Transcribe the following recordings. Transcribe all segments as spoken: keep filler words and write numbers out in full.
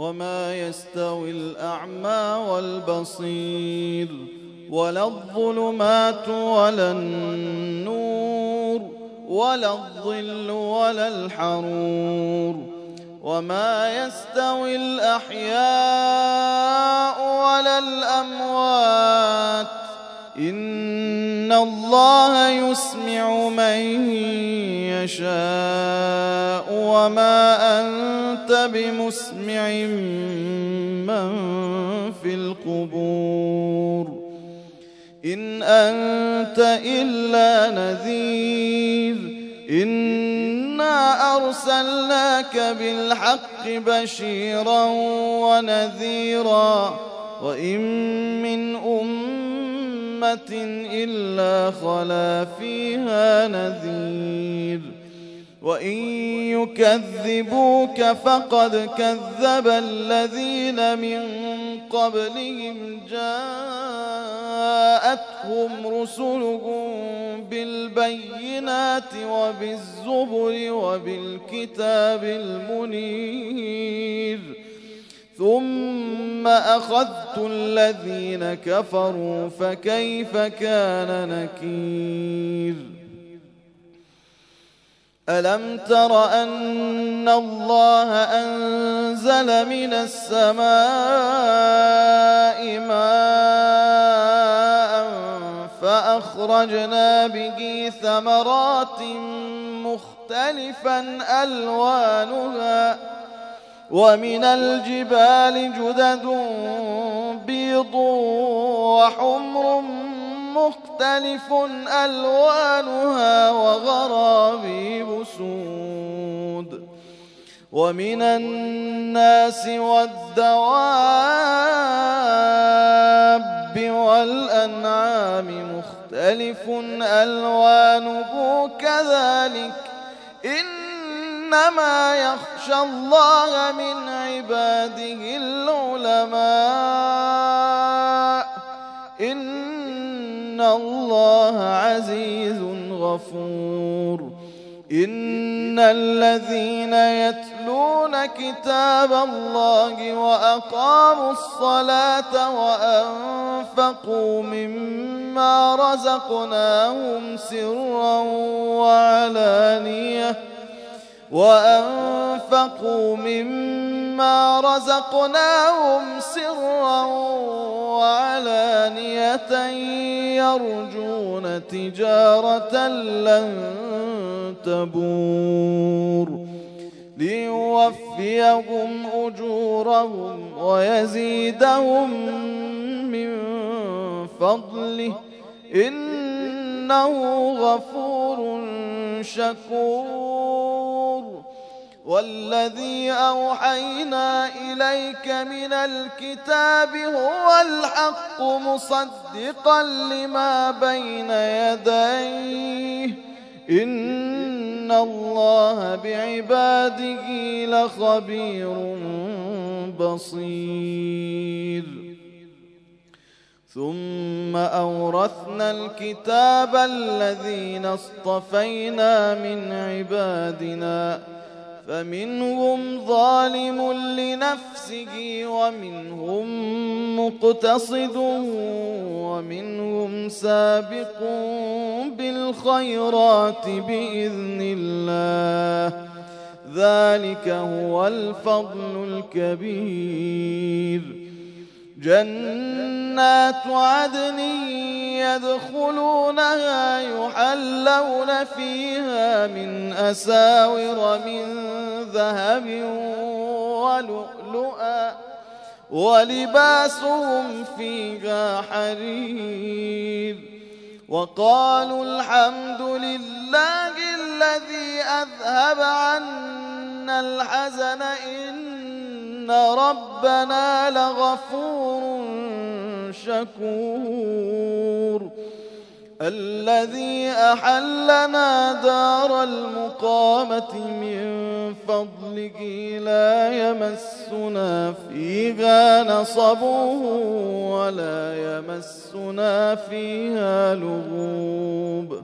وما يستوي الأعمى والبصير ولا الظلمات ولا النور ولا الظل ولا الحرور وما يستوي الأحياء ولا الأموات إن الله يسمع من يشاء وما أنت بمسمع من في القبور إن أنت إلا نذير إنا أرسلناك بالحق بشيرا ونذيرا وإن من أمة إلا خلا فيها نذير وإن يكذبوك فقد كذب الذين من قبلهم جاءتهم رسلهم بالبينات وبالزبر وبالكتاب المنير ثم أخذت الذين كفروا فكيف كان نكير ألم تر أن الله أنزل من السماء ماء فأخرجنا به ثمرات مختلفا ألوانها ومن الجبال جدد بيض وحمر مختلف ألوانها وغرابيب سود ومن الناس والدواب والأنعام مختلف ألوانه كذلك إنما يخشى الله من عباده العلماء إن الله عزيز غفور إن الذين يتلون كتاب الله وأقاموا الصلاة وأنفقوا مما رزقناهم سرا وعلانية وأنفقوا مما رزقناهم سرا وعلانية يرجون تجارة لن تبور ليوفيهم أجورهم ويزيدهم من فضله إنه غفور شكور والذي أوحينا إليك من الكتاب هو الحق مصدقا لما بين يديه إن الله بعباده لخبير بصير ثم أورثنا الكتاب الذين اصطفينا من عبادنا فمنهم ظالم لنفسه ومنهم مقتصد ومنهم سابق بالخيرات بإذن الله ذلك هو الفضل الكبير جنات عدن يدخلونها يحلون فيها من أساور من ذهب ولؤلؤا ولباسهم فيها حرير وقالوا الحمد لله الذي أذهب عنا الحزن إن ربنا لغفور شكور الذي أحلنا دار المقامة من فضله لا يمسنا فيها نصب ولا يمسنا فيها لغوب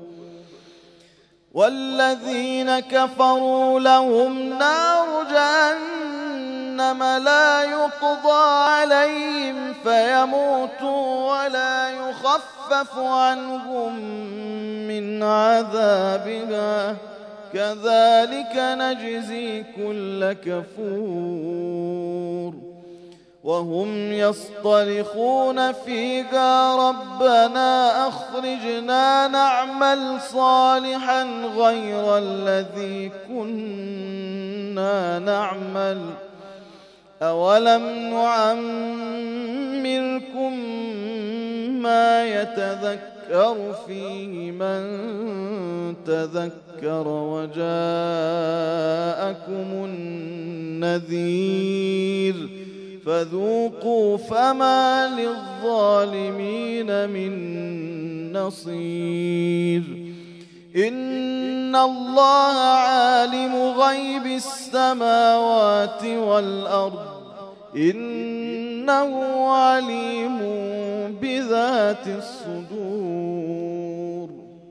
والذين كفروا لهم نار جهنم جهنم لا يقضى عليهم فيموتوا ولا يخفف عنهم من عذابها كذلك نجزي كل كفور وهم يصطرخون فيها ربنا أخرجنا نعمل صالحا غير الذي كنا نعمل أولم نعمركم ما يتذكر فيه من تذكر وجاءكم النذير فذوقوا فما للظالمين من نصير إن الله عالم غيب السماوات والأرض إنه عليم بذات الصدور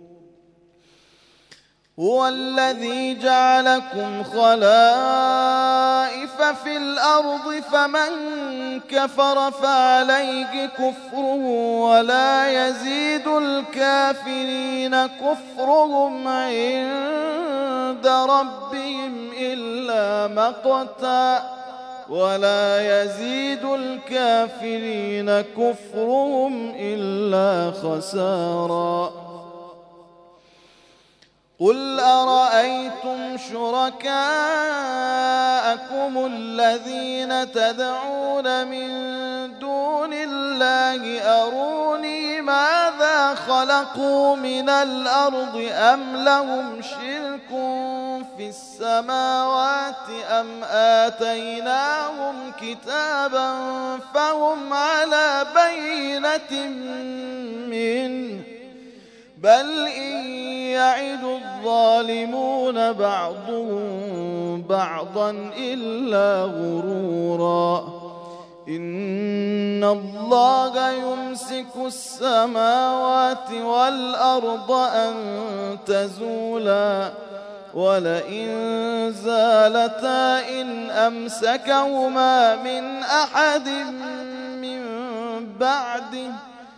هو الذي جعلكم خلائف في الأرض فمن كفر فعليه كفره ولا يزيد الكافرين كفرهم عند ربهم إلا مقتا ولا يزيد الكافرين كفرهم إلا خسارا قل أرأيتم شركاءكم الذين تدعون من دون الله أروني ماذا خلقوا من الأرض أم لهم شرك في السماوات أم آتيناهم كتابا فهم على بينة منه بل إن يعد الظالمون بعضهم بعضا إلا غرورا إن الله يمسك السماوات والأرض أن تزولا ولئن زالتا إن أمسكهما من أحد من بعده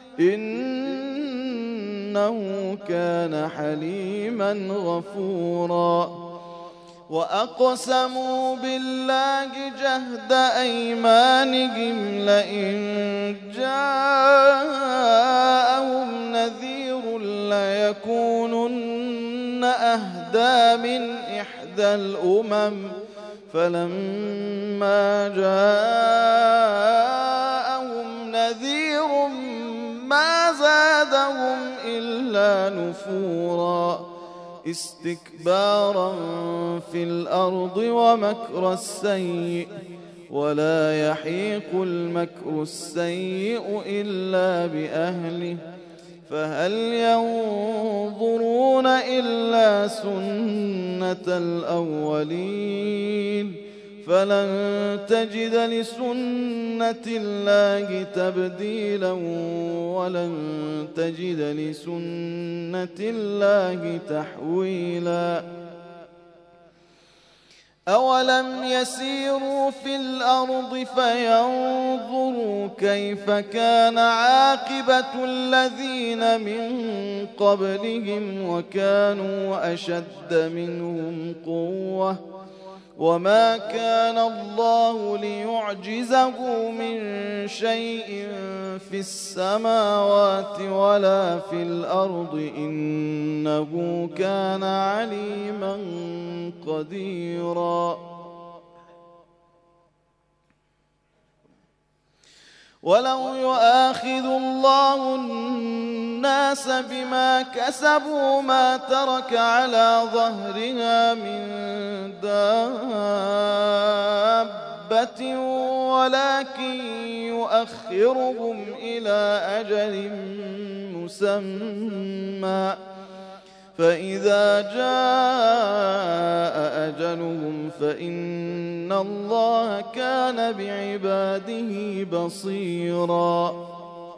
إنه كان حليما غفورا وأقسموا بالله جهد أيمانهم لئن جاءهم نذير ليكونن أهدى من إحدى الأمم فلما جاءهم نذير ما زادهم إلا نفورا استكبارا في الأرض ومكر السيء ولا يحيق المكر السيء إلا بأهله فهل ينظرون إلا سنة الأولين فلن تجد لسنة الله تبديلا ولن تجد لسنة الله تحويلا أولم يسيروا في الأرض فينظروا كيف كان عاقبة الذين من قبلهم وكانوا أشد منهم قوة وما كان الله ليعجزه من شيء في السماوات ولا في الأرض إنه كان عليما قديرا ولو يؤاخذ الله الناس بما كسبوا ما ترك على ظهرها من دابة ولكن يؤخرهم إلى أجل مسمى فإذا جاء أجلهم فإن الله كان بعباده بصيرا